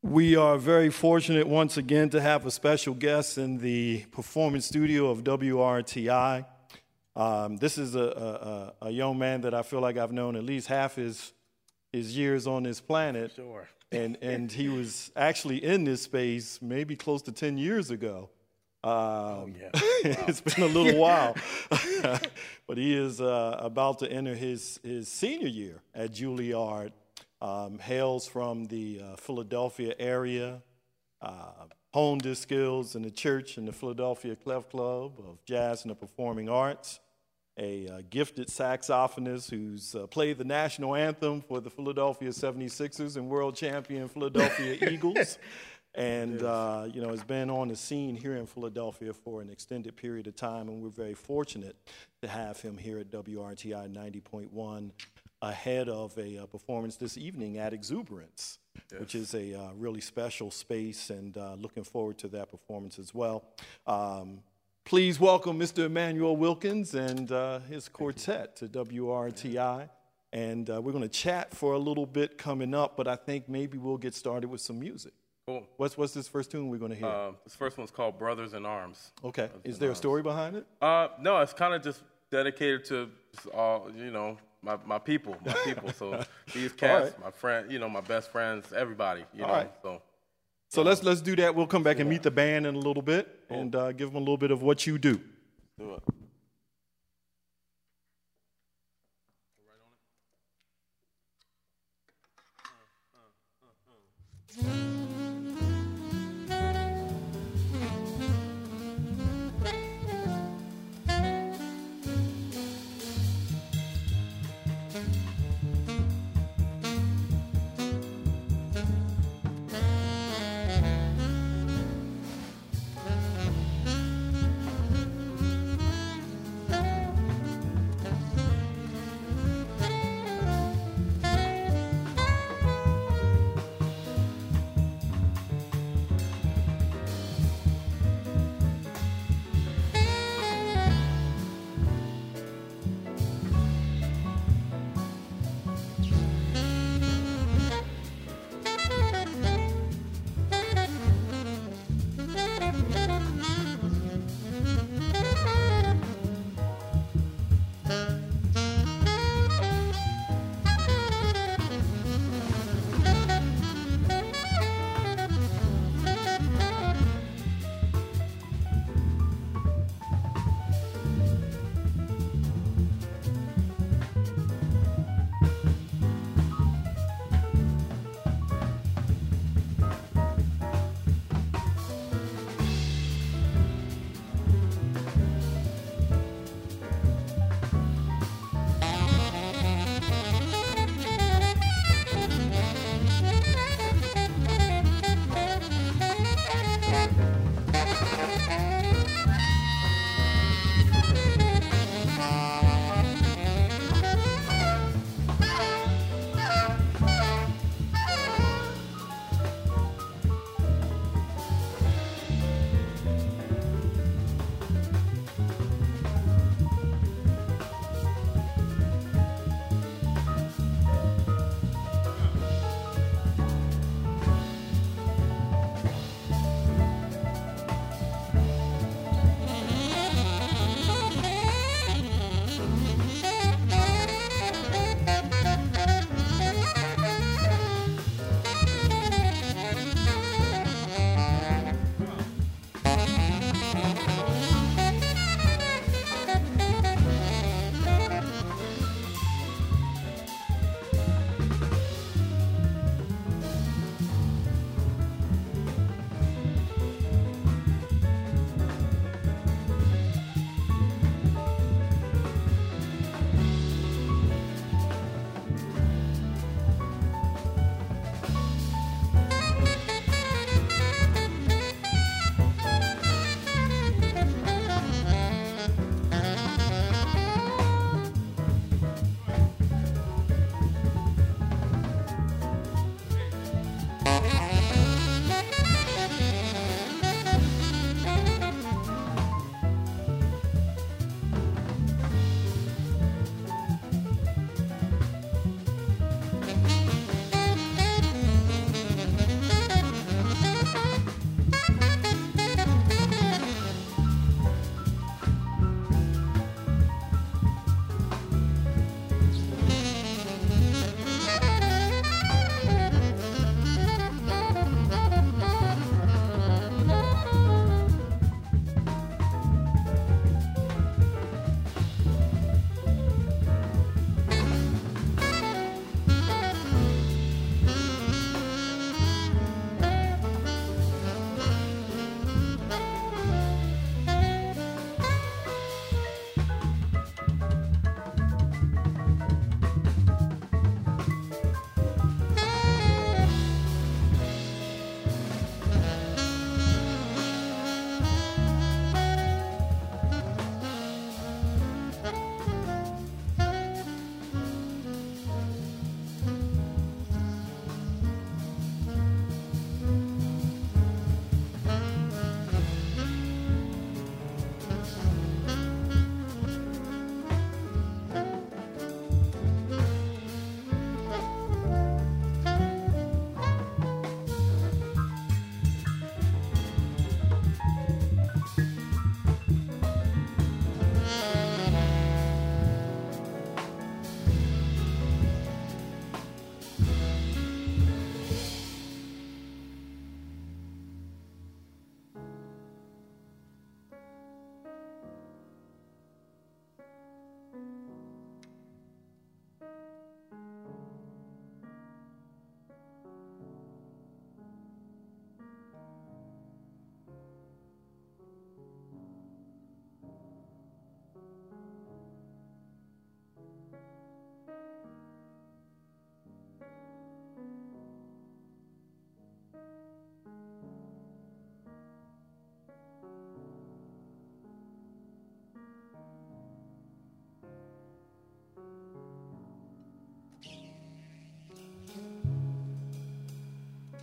We are very fortunate once again to have a special guest in the performance studio of WRTI. This is a young man that I feel like I've known at least half his years on this planet. Sure. And he was actually in this space maybe close to 10 years ago. Wow. It's been a little while. But he is about to enter his senior year at Juilliard. Hails from the Philadelphia area, honed his skills in the church and the Philadelphia Clef Club of Jazz and the Performing Arts, a gifted saxophonist who's played the national anthem for the Philadelphia 76ers and world champion Philadelphia Eagles, and has been on the scene here in Philadelphia for an extended period of time, and we're very fortunate to have him here at WRTI 90.1. Ahead of a performance this evening at Exuberance, yes, which is a really special space, and looking forward to that performance as well. Please welcome Mr. Emmanuel Wilkins and his quartet to WRTI. And we're going to chat for a little bit coming up, but I think maybe we'll get started with some music. Cool. What's this first tune we're going to hear? This first one's called Brothers in Arms. Okay. Is there a story behind it? No, it's kind of just dedicated to all, my people. So these cats, right, my friend, my best friends, everybody, all right. So let's do that. We'll come back and meet the band in a little bit, cool, and give them a little bit of what you do. Do it.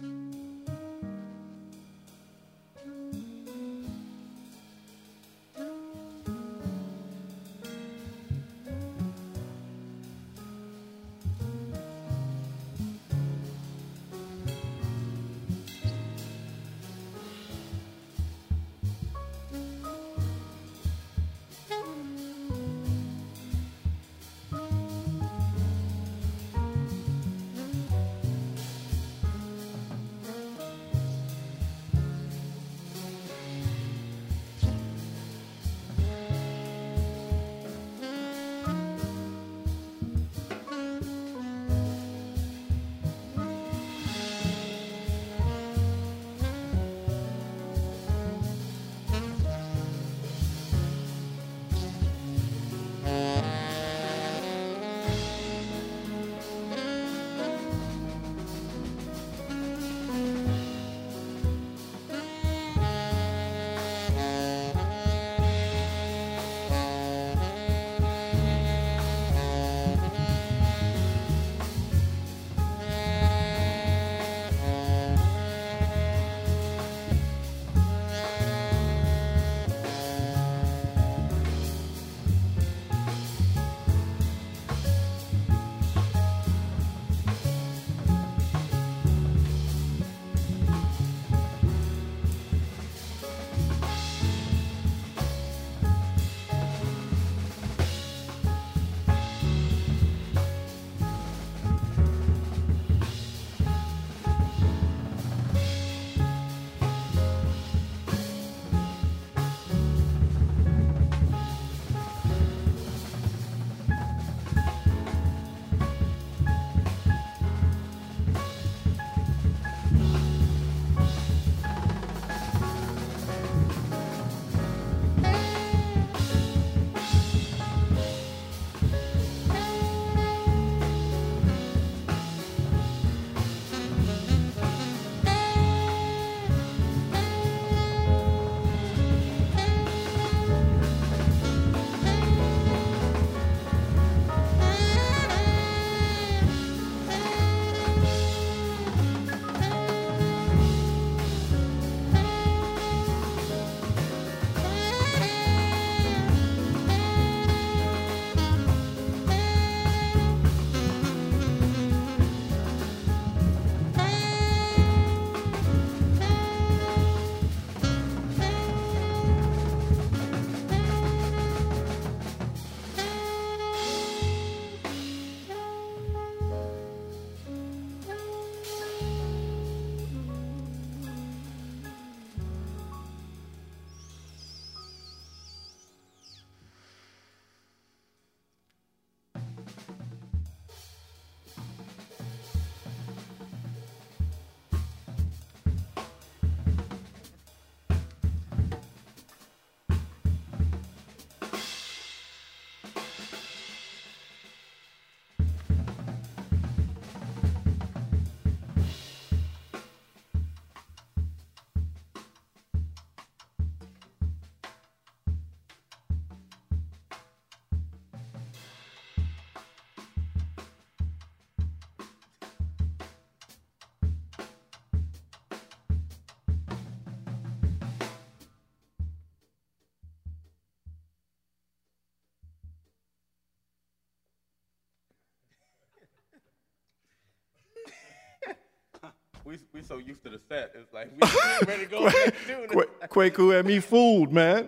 we so used to the set. It's like we ready to go back to doing it. Kwaku had me fooled, man.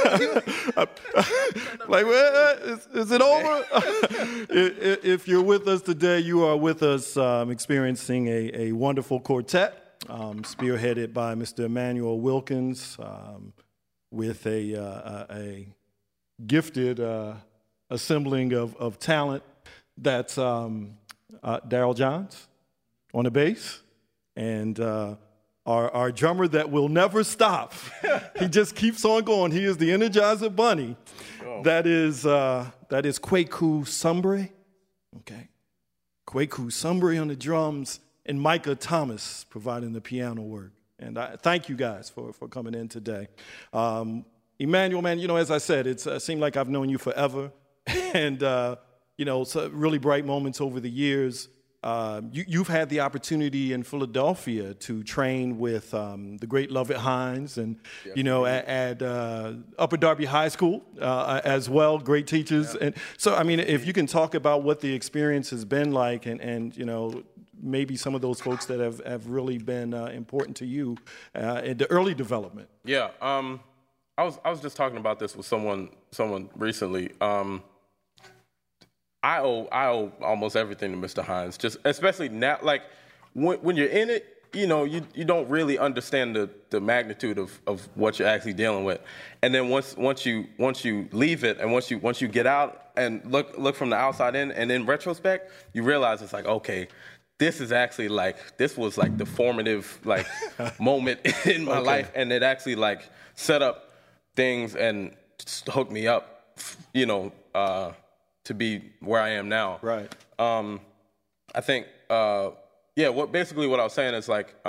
Like, well, is it over? If you're with us today, you are with us experiencing a wonderful quartet, spearheaded by Mr. Emmanuel Wilkins, with a gifted assembling of talent. That's Daryl Johns on the bass, and our drummer that will never stop. He just keeps on going. He is the Energizer Bunny. Oh. That is Kwaku Sumbre. Okay. Kwaku Sumbre on the drums, and Micah Thomas providing the piano work. And I thank you guys for coming in today. Emmanuel, man, as I said, it seemed like I've known you forever. And, so really bright moments over the years. you've had the opportunity in Philadelphia to train with the great Lovett Hines and, at Upper Darby High School as well, great teachers. Yeah. And so, I mean, if you can talk about what the experience has been like and maybe some of those folks that have really been important to you in the early development. Yeah. I was just talking about this with someone recently. I owe almost everything to Mr. Hines, just especially now, like when you're in it, you don't really understand the magnitude of what you're actually dealing with. And then once you leave it and once you get out and look from the outside in, and in retrospect, you realize it's like, okay, this is actually this was the formative moment in my life, and it actually set up things and hooked me up, to be where I am now. Right. I think, what I was saying is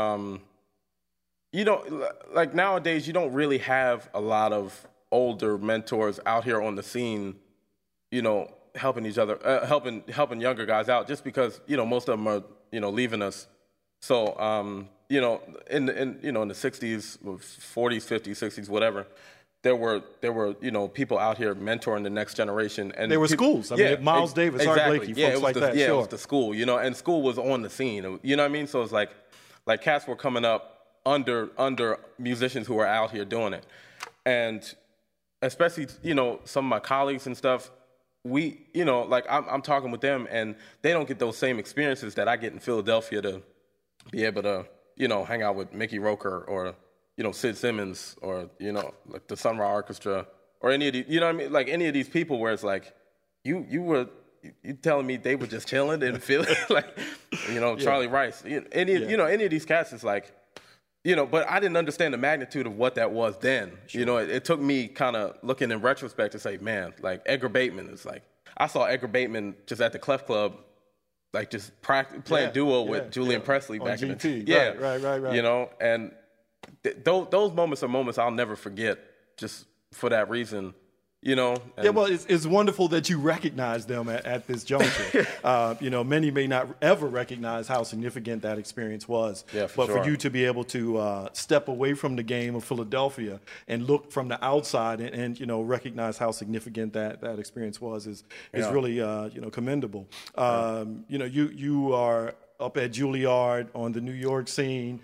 nowadays you don't really have a lot of older mentors out here on the scene, helping each other, helping younger guys out, just because, most of them are, leaving us. So, in the 60s, 40s, 50s, 60s, whatever, there were people out here mentoring the next generation, and there were schools. I mean, Miles Davis, Art Blakey, folks like that. Yeah, sure. It was the school, and school was on the scene. You know what I mean? So it's like cats were coming up under musicians who were out here doing it, and especially some of my colleagues and stuff. We I'm talking with them, and they don't get those same experiences that I get in Philadelphia to be able to hang out with Mickey Roker or Sid Simmons or, the Sun Ra Orchestra or any of these, any of these people where it's you telling me they were just chilling and feeling Charlie Rice, any of these cats is but I didn't understand the magnitude of what that was then. Sure. It took me kind of looking in retrospect to say, man, Edgar Bateman is I saw Edgar Bateman just at the Clef Club, just playing duo with Julian Presley on back GT. in the Right. And those moments are moments I'll never forget, just for that reason, And well, it's wonderful that you recognize them at this juncture. Many may not ever recognize how significant that experience was. Yeah, but sure. For you to be able to step away from the game of Philadelphia and look from the outside and recognize how significant that experience was is really commendable. You are up at Juilliard on the New York scene.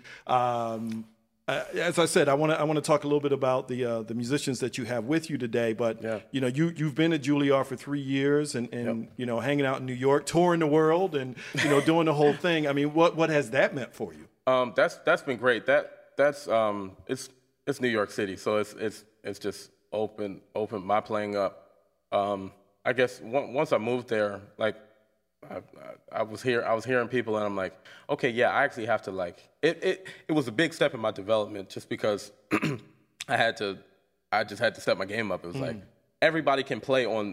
As I said, I want to talk a little bit about the musicians that you have with you today. But you've been at Juilliard for 3 years and hanging out in New York, touring the world, and doing the whole thing. I mean, what has that meant for you? That's been great. That's it's New York City, so it's just open my playing up. I guess once I moved there, I was hearing people, and I'm like, okay, yeah, I actually have to it was a big step in my development, just because I just had to step my game up. It was everybody can play on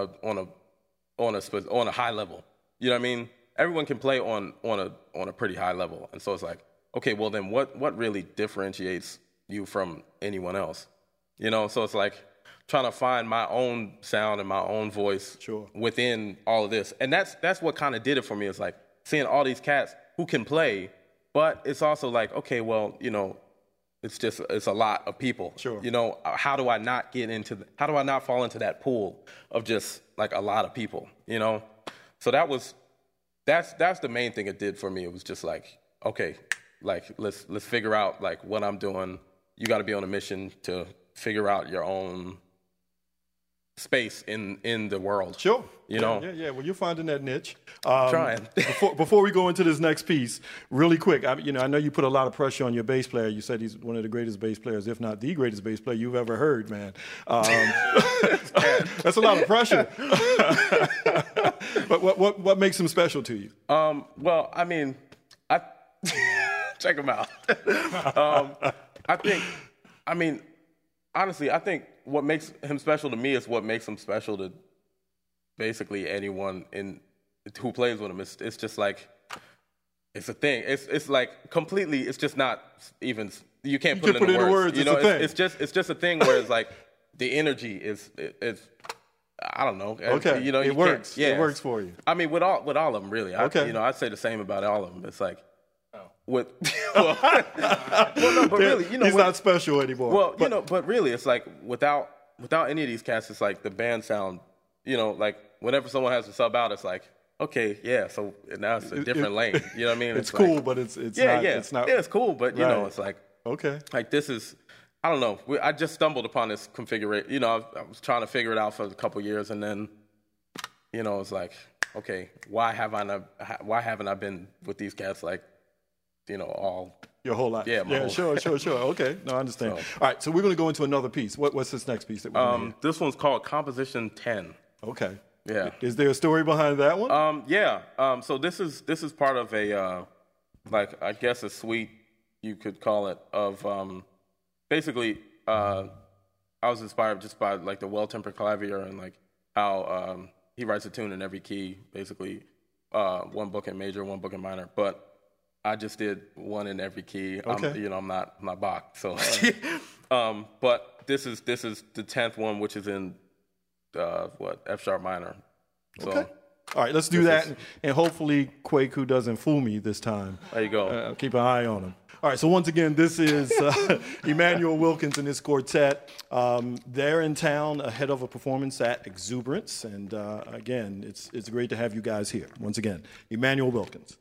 a high level. You know what I mean? Everyone can play on a pretty high level, and so it's okay, well then what really differentiates you from anyone else? So it's trying to find my own sound and my own voice within all of this. And that's what kind of did it for me. It's seeing all these cats who can play, but it's also okay, well, it's a lot of people. Sure. How do I not fall into that pool of just a lot of people, So that's the main thing it did for me. It was just okay, let's figure out what I'm doing. You got to be on a mission to figure out your own space in the world. Sure. Yeah. Well, you're finding that niche. Trying. before we go into this next piece, really quick, I know you put a lot of pressure on your bass player. You said he's one of the greatest bass players, if not the greatest bass player you've ever heard, man. That's a lot of pressure. But what makes him special to you? Well, I mean, check him out. Honestly, I think what makes him special to me is what makes him special to basically anyone who plays with him. It's just it's a thing. It's completely. It's just not even. You can't put it into words. It's a thing. It's just a thing where it's the energy is I don't know. Okay, You know, it works. Yeah, it works for you. I mean, with all of them, really. Okay. You know, I'd say the same about all of them. It's like, with well, no, but really, you know, he's not special anymore. Well, you know, but really, it's like without any of these cats, it's like the band sound. You know, like whenever someone has to sub out, it's like, okay, yeah. So now it's a different lane. You know what I mean? It's cool, like, but it's not. It's not. Yeah, it's cool, but you know, it's like, okay, like this is. I don't know. I just stumbled upon this configuration. You know, I was trying to figure it out for a couple years, and then, you know, it's like, okay, why haven't I been with these cats like, you know, all your whole life? Yeah, sure. Okay, no, I understand. So, all right, so we're going to go into another piece. What's this next piece that we're going to hear? This one's called Composition 10. Okay. Yeah. Is there a story behind that one? Yeah. So this is part of a like I guess a suite you could call it of basically I was inspired just by like the well-tempered clavier and like how he writes a tune in every key, basically one book in major, one book in minor, but I just did one in every key. Okay. I'm not Bach, so but this is the 10th one, which is in F sharp minor. So, okay. All right, let's do that, and hopefully Kwaku doesn't fool me this time. There you go. Keep an eye on him. All right, so once again, this is Emmanuel Wilkins and his quartet. They're in town ahead of a performance at Exuberance, and again, it's great to have you guys here. Once again, Emmanuel Wilkins.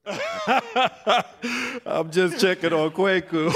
I'm just checking on Kwaku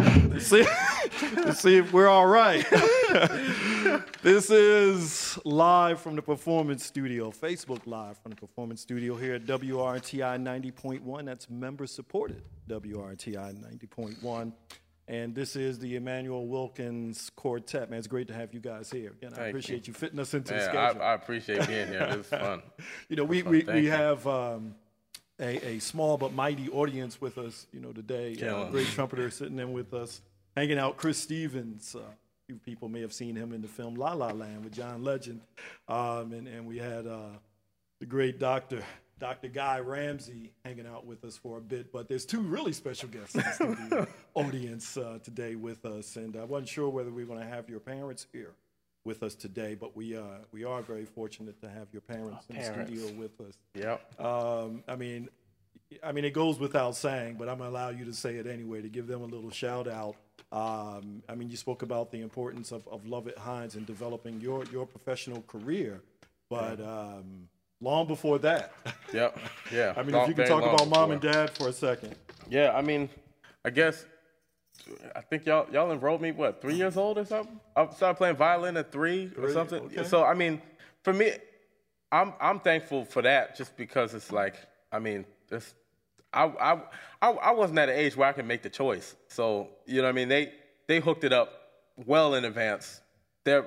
to see if we're all right. This is live from the Performance Studio, Facebook Live from the Performance Studio here at WRTI 90.1. That's member-supported WRTI 90.1. And this is the Emmanuel Wilkins Quartet. Man, it's great to have you guys here. Again, I appreciate you fitting us into the schedule. I appreciate being here. It was fun. You know, we have a small but mighty audience with us, you know, today. Great trumpeter sitting in with us, hanging out. Chris Stevens. Few people may have seen him in the film La La Land with John Legend. And we had the great Dr. Guy Ramsey hanging out with us for a bit. But there's two really special guests in the studio audience today with us. And I wasn't sure whether we were going to have your parents here with us today, but we are very fortunate to have your parents in the studio with us. Yep. I mean, it goes without saying, but I'm going to allow you to say it anyway, to give them a little shout out. I mean, you spoke about the importance of Lovett Hines in developing your professional career, but long before that. Yep. Yeah. I mean, if you can talk about mom and dad for a second. Yeah. I mean, I think y'all enrolled me, 3 years old or something? I started playing violin at 3 or something. Okay. So, I mean, for me, I'm thankful for that just because it's like, I mean, I wasn't at an age where I could make the choice. So, you know what I mean? They hooked it up well in advance. They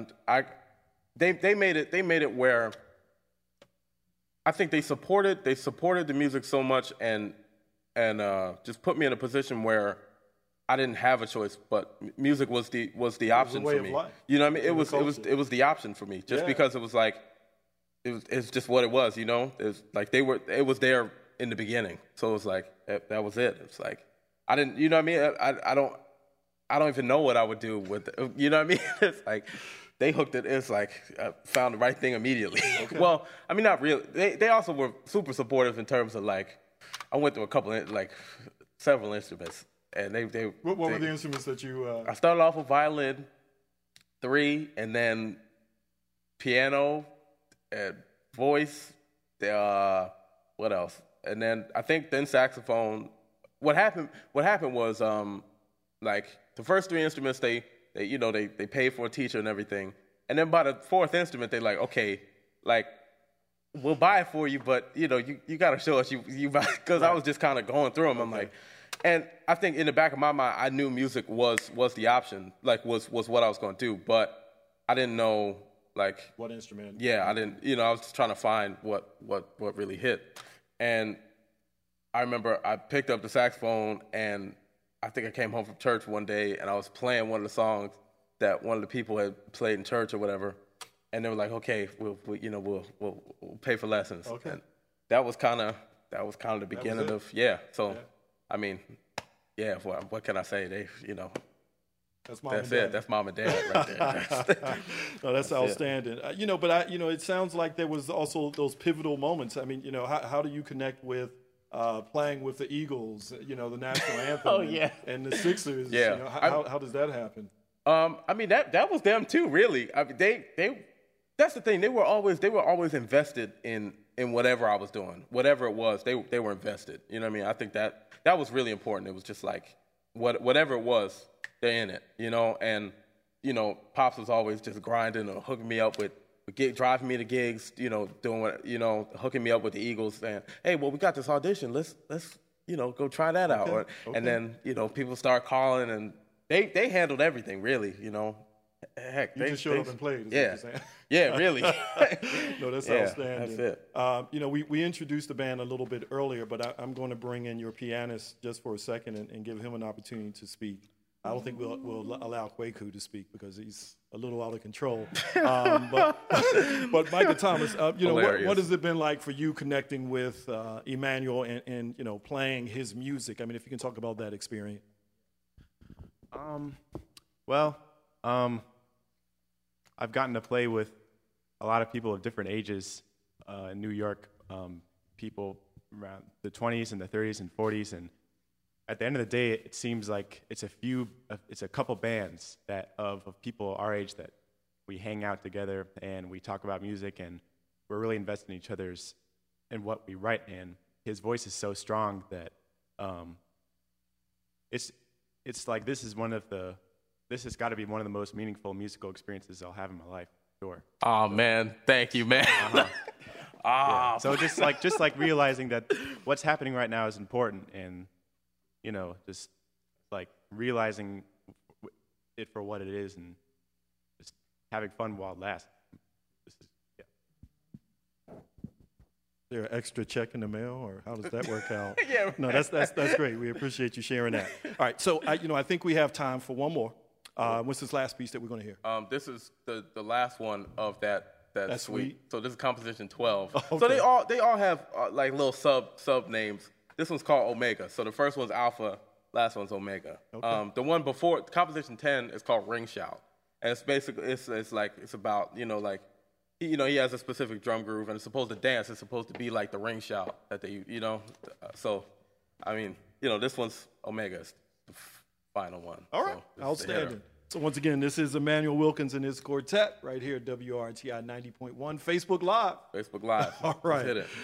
made it where I think they supported the music so much and just put me in a position where I didn't have a choice, but music was the option for me. You know what I mean? It was the option for me just because it was like it's just what it was. You know, it's like it was there in the beginning, so it was like that was it. It's like I didn't, you know what I mean? I don't even know what I would do with it. You know what I mean? It's like they hooked it. It's like I found the right thing immediately. Okay. Well, I mean, not really. They also were super supportive in terms of like I went through several instruments. And What were the instruments that you? I started off with violin, 3, and then piano, and voice. What else? And then I think saxophone. What happened was like the first 3 instruments they paid for a teacher and everything, and then by the 4th instrument they like, okay, like we'll buy it for you, but you got to show us you buy, because I was just kind of going through them. Okay. I'm like. And I think in the back of my mind, I knew music was the option, like was what I was going to do, but I didn't know like what instrument. Yeah, I didn't. I was just trying to find what really hit. And I remember I picked up the saxophone, and I think I came home from church one day, and I was playing one of the songs that one of the people had played in church or whatever, and they were like, "Okay, we'll pay for lessons." Okay. And that was kind of the beginning of So. Yeah. I mean, what can I say? That's mom that's and dad. It. That's mom and dad right there. No, that's outstanding. But it sounds like there was also those pivotal moments. I mean, how do you connect with playing with the Eagles, the national anthem and the Sixers? Yeah. How does that happen? I mean, that was them too, really. I mean, they that's the thing. They were always invested in whatever I was doing. Whatever it was, they were invested. You know what I mean? I think that was really important. It was just like whatever it was, they're in it, and Pops was always just grinding or hooking me up with driving me to gigs, doing what, hooking me up with the Eagles, saying, "Hey, well, we got this audition. Let's go try that out." Okay. And then people start calling, and they handled everything really, Heck, you just showed up and played. Is what you're saying. Yeah, really. No, that's outstanding. That's it. We introduced the band a little bit earlier, but I'm going to bring in your pianist just for a second and give him an opportunity to speak. I don't think we'll allow Kwaku to speak because he's a little out of control. But Micah Thomas, what has it been like for you connecting with Emmanuel and playing his music? I mean, if you can talk about that experience. I've gotten to play with a lot of people of different ages in New York, people around the 20s and the 30s and 40s, and at the end of the day, it seems like it's a couple bands of people our age that we hang out together and we talk about music, and we're really invested in each other's and what we write and his voice is so strong that it's like this has got to be one of the most meaningful musical experiences I'll have in my life. Sure. Oh man, thank you, man. Yeah. So just like realizing that what's happening right now is important, and just like realizing it for what it is, and just having fun while it lasts. Is there an extra check in the mail, or how does that work out? Yeah. No, that's great. We appreciate you sharing that. All right, so I think we have time for one more. What's this last piece that we're going to hear? This is the last one of that suite. So this is composition 12. Okay. So they all have like little sub names. This one's called Omega. So the first one's Alpha, last one's Omega. Okay. The one before composition 10 is called Ring Shout, and it's basically it's about he has a specific drum groove, and it's supposed to dance. It's supposed to be like the ring shout that they So, I mean, this one's Omega, is the final one. All right, so outstanding. So once again, this is Emmanuel Wilkins and his quartet right here at WRTI 90.1 Facebook Live. Facebook Live. All right. Let's hit it.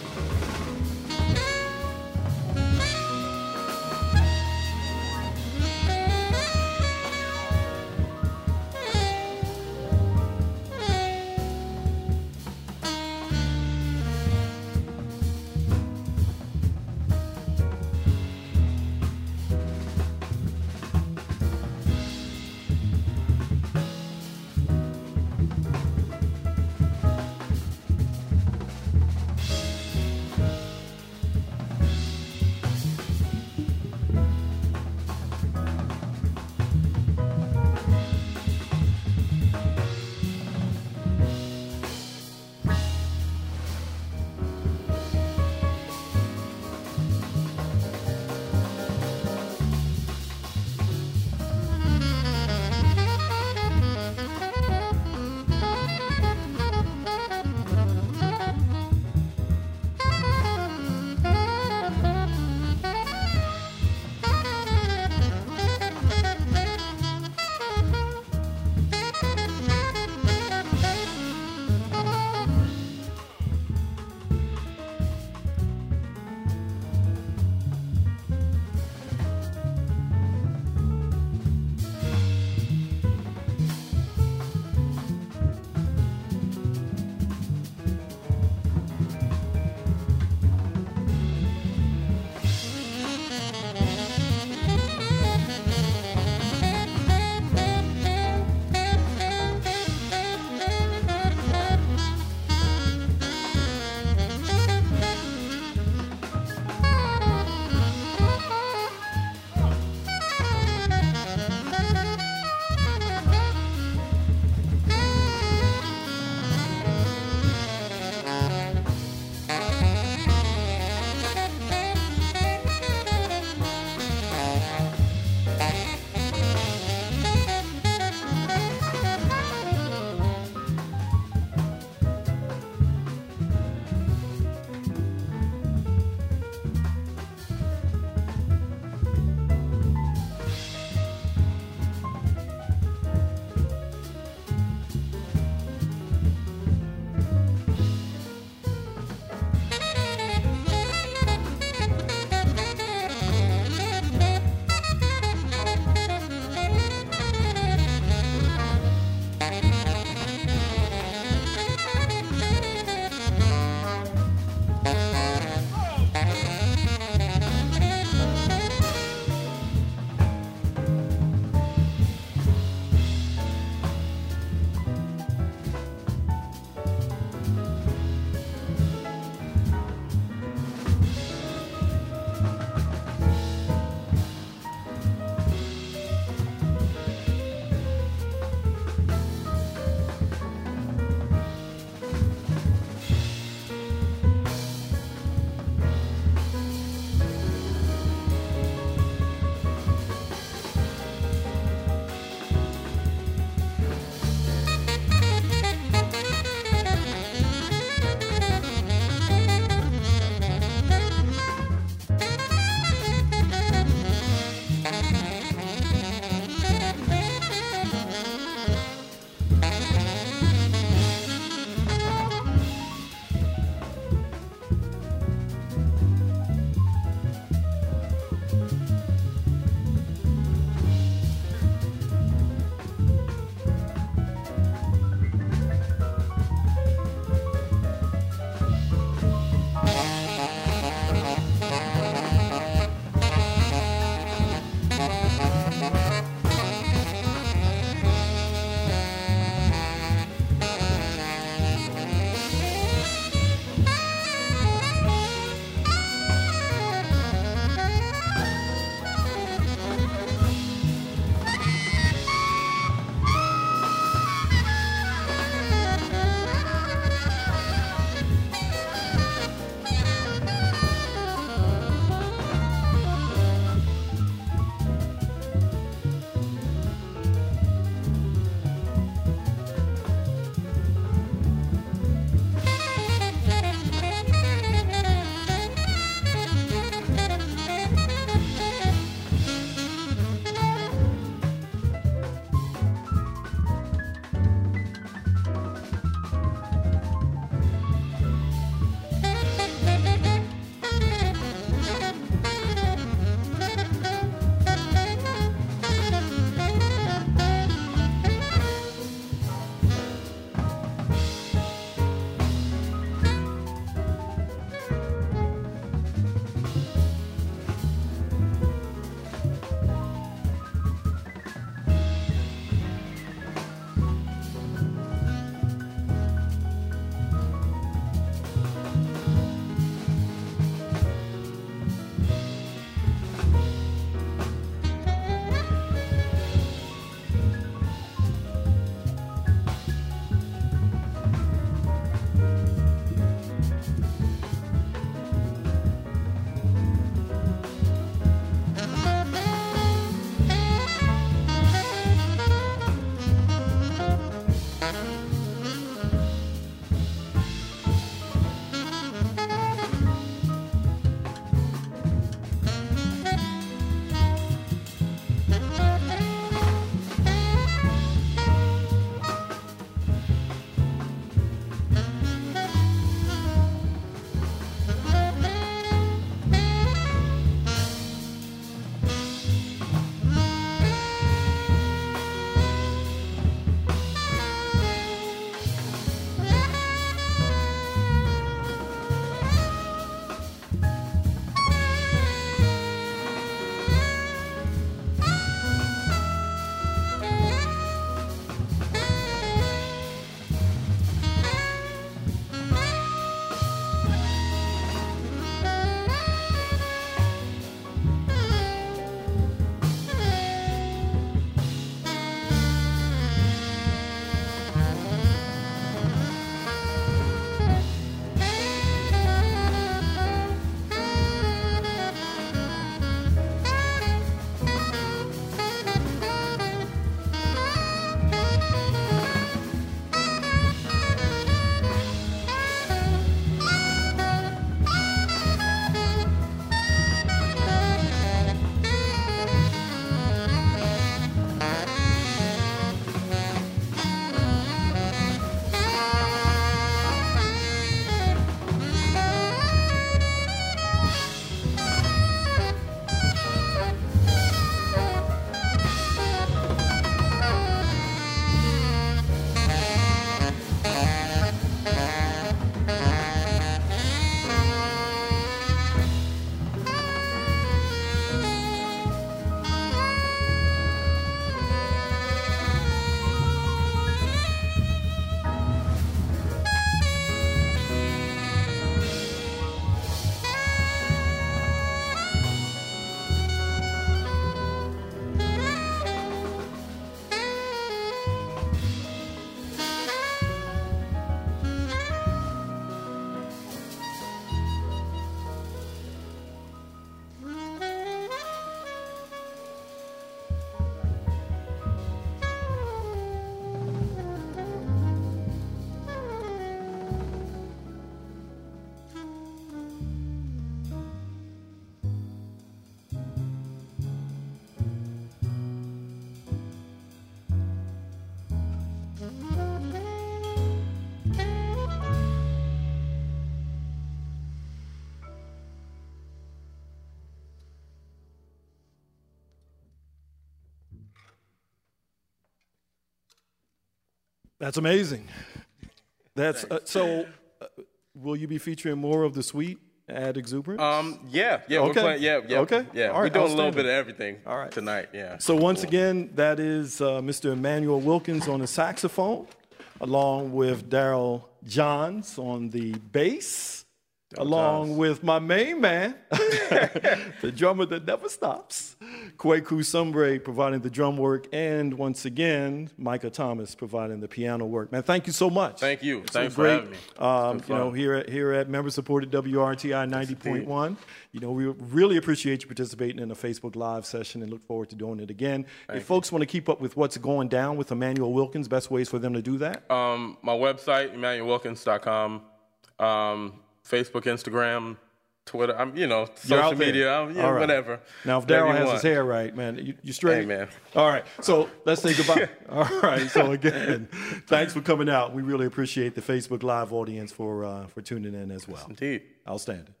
That's amazing. That's so. Will you be featuring more of the suite at Exuberance? Yeah, Okay. we're playing. Yeah. Okay. Yeah, All we're right. doing a little Outstanding. bit of everything. All right. Tonight. Yeah. So once again, that is Mr. Emmanuel Wilkins on the saxophone, along with Daryl Johns on the bass, along with my main man, the drummer that never stops, Kwaku Sumbre providing the drum work, and once again, Micah Thomas providing the piano work. Man, thank you so much. Thank you. It's Thanks so for great. having me. You know, here at member-supported WRTI 90.1, you know, we really appreciate you participating in the Facebook Live session and look forward to doing it again. If folks want to keep up with what's going down with Emmanuel Wilkins, best ways for them to do that? My website, EmmanuelWilkins.com. Facebook, Instagram, Twitter. You're social out there. media. All right. Whatever. Now, if Whatever Daryl you has want. his hair right, man, you straight? Hey, man. All right, so let's say goodbye. All right, so again, thanks for coming out. We really appreciate the Facebook Live audience for tuning in as well. Indeed. Outstanding.